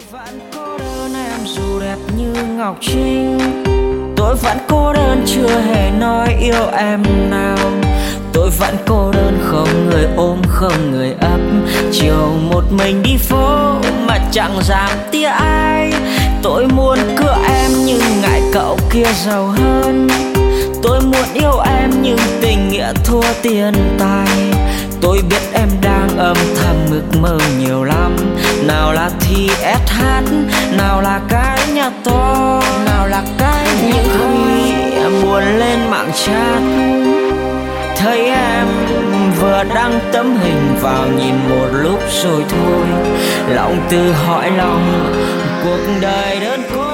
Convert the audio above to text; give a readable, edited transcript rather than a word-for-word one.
vẫn cô đơn em dù đẹp như ngọc trinh. Tôi vẫn cô đơn chưa hề nói yêu em nào. Tôi vẫn cô đơn không người ôm không người ấp. Chiều một mình đi phố mà chẳng dám tia ai. Tôi muốn cưa em nhưng ngại cậu kia giàu hơn. Tôi muốn yêu em nhưng tình nghĩa thua tiền tài. Tôi biết em đang âm thầm ước mơ nhiều lắm. Nào là thi SH, nào là cái nhà to, nào là cái những khi em buồn lên mạng chat, thấy em vừa đăng tấm hình vào nhìn một lúc rồi thôi. Lòng tự hỏi lòng cuộc đời đơn côi.